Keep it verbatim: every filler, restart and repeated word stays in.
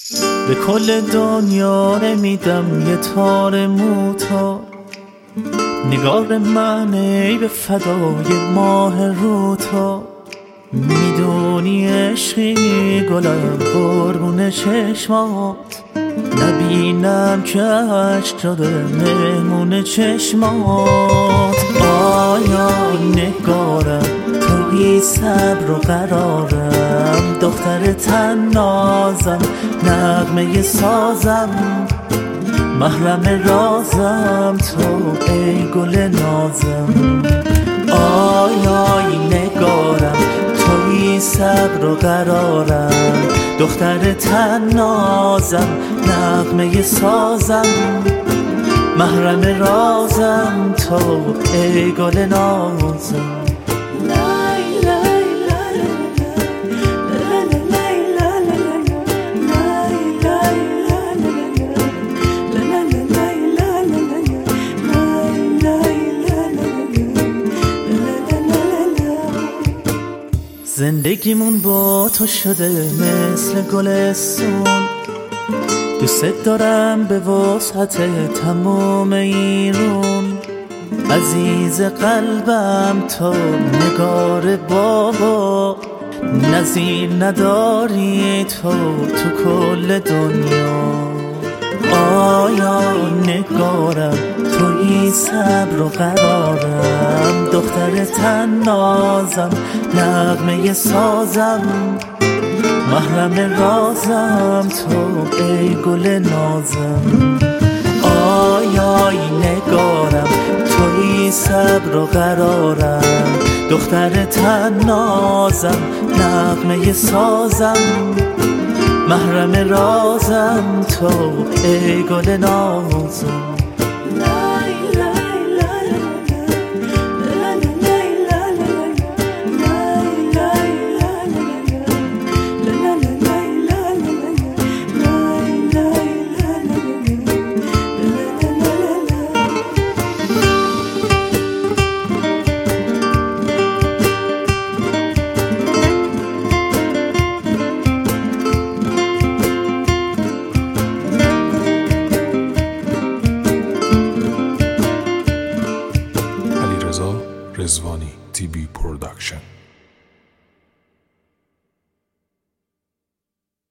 به کل دنیا نمیدم یه تار موتا، نگار من ای به فدای ماه روتا. میدونی عشقی گلم قربون چشمات، نبینم که عشق شده مهمون چشمات. آیا نگارم توی صبر و قرارم، دختر تنازم نغمه سازم، محرم رازم تو ای گل نازم. آیا نگارم توی صبر و قرارم، دختر تنازم نغمه سازم، محرم رازم تو ای گل نازم. زندگیمون با تو شده مثل گلستون، دوست دارم به وسعت تمام ایرون. عزیز قلبم تو نگار بابا، نظیر نداری تو تو کل دنیا. آیا نگارم توی صبر و قرارم، دختر تنازم نغمه سازم، محرم رازم تو ای گل نازم. آیا نگارم توی صبر و قرارم، دختر تنازم نغمه سازم، محرم رازم تو ای گل نازم.